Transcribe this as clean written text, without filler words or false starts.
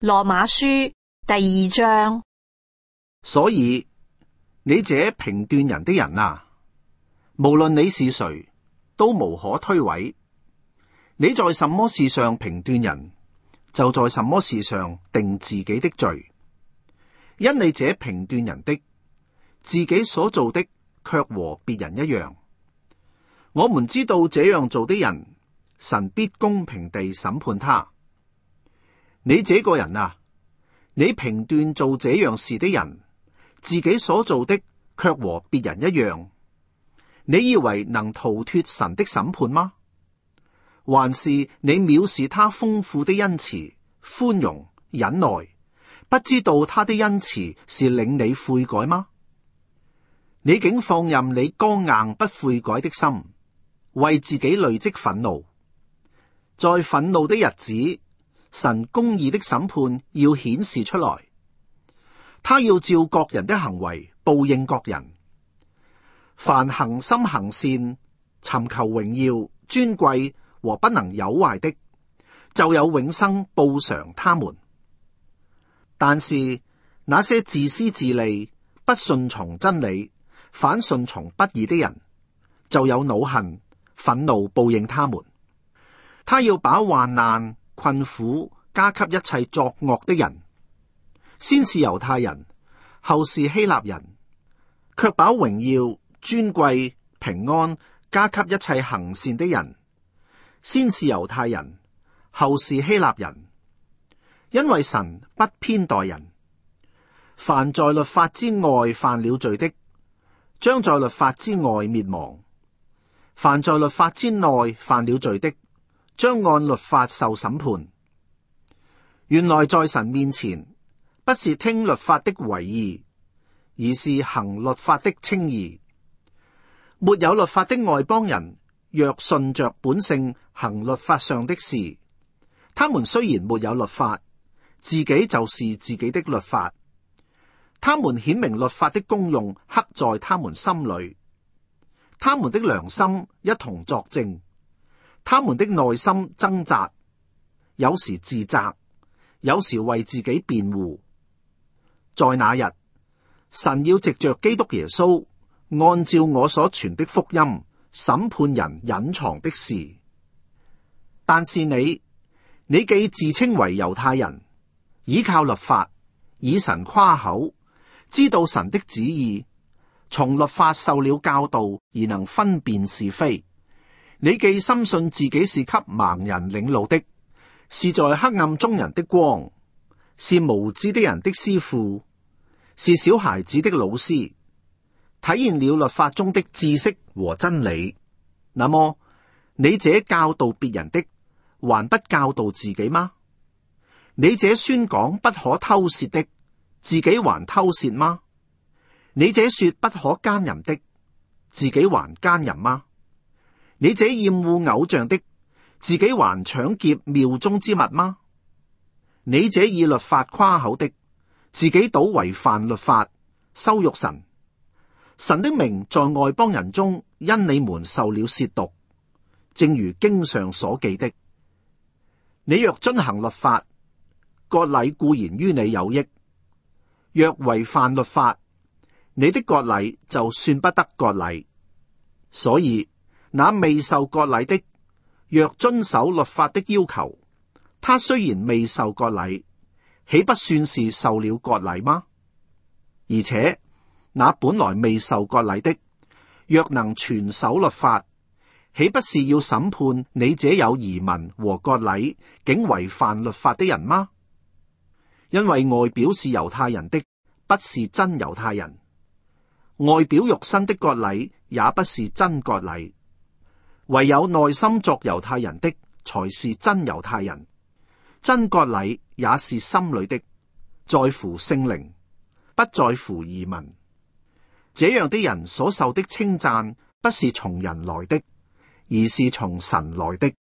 羅馬書第2章。 所以你這評斷人的人啊，無論你是誰，都無可推諉。你在什麼事上評斷人，就在什麼事上定自己的罪。因你這評斷人的，自己所做的卻和別人一樣。我們知道這樣做的人，神必公平地審判他。你這個人啊，你評斷做這樣事的人，自己所做的卻和別人一樣，你以為能逃脫神的審判嗎？還是你藐視他豐富的恩慈、寬容、忍耐，不知道他的恩慈是領你悔改嗎？你竟放任你剛硬不悔改的心，為自己累積憤怒。在憤怒的日子，神公義的審判要顯示出來，他要照各人的行為報應各人。凡恆心行善、尋求榮耀、尊貴和不能朽壞的，就有永生報償他們。但是那些自私自利、不順從真理、反順從不義的人，就有惱恨、憤怒報應他們。他要把患難、困苦加給一切作惡的人，先是猶太人，後是希臘人，卻把榮耀、尊貴、平安加給一切行善的人，先是猶太人，後是希臘人。因為神不偏待人，凡在律法之外犯了罪的，將在律法之外滅亡；凡在律法之內犯了罪的，將按律法受審判。原來在神面前，不是聽律法的為義，而是行律法的稱義。沒有律法的外邦人，若順着本性行律法上的事，他們雖然沒有律法，自己就是自己的律法。他們顯明律法的功用刻在他們心裏，他們的良心一同作證，他們的內心掙扎，有時自責，有時為自己辯護。在那日，神要藉着基督耶穌，按照我所傳的福音，審判人隱藏的事。但是你既自稱為猶太人，依靠律法，以神誇口，知道神的旨意，從律法受了教導而能分辨是非。你既深信自己是給盲人領路的，是在黑暗中人的光，是無知的人的師傅，是小孩子的老師，體現了律法中的知識和真理，那麼你這教導別人的，還不教導自己嗎？你這宣講不可偷竊的，自己還偷竊嗎？你這說不可奸淫的，自己還奸淫嗎？你這厭惡偶像的，自己還搶劫廟中之物嗎？你這以律法誇口的，自己倒違犯律法，羞辱神。神的名在外邦人中因你們受了褻瀆，正如經上所記的。你若遵行律法，割禮固然於你有益；若違犯律法，你的割禮就算不得割禮。所以那未受割禮的，若遵守律法的要求，他雖然未受割禮，豈不算是受了割禮嗎？而且那本來未受割禮的，若能全守律法，豈不是要審判你這有儀文和割禮竟違犯律法的人嗎？因為外表是猶太人的，不是真猶太人；外表肉身的割禮也不是真割禮。唯有內心作猶太人的，才是真猶太人。真割禮也是心裏的，在乎聖靈，不在乎儀文。這樣的人所受的稱讚，不是從人來的，而是從神來的。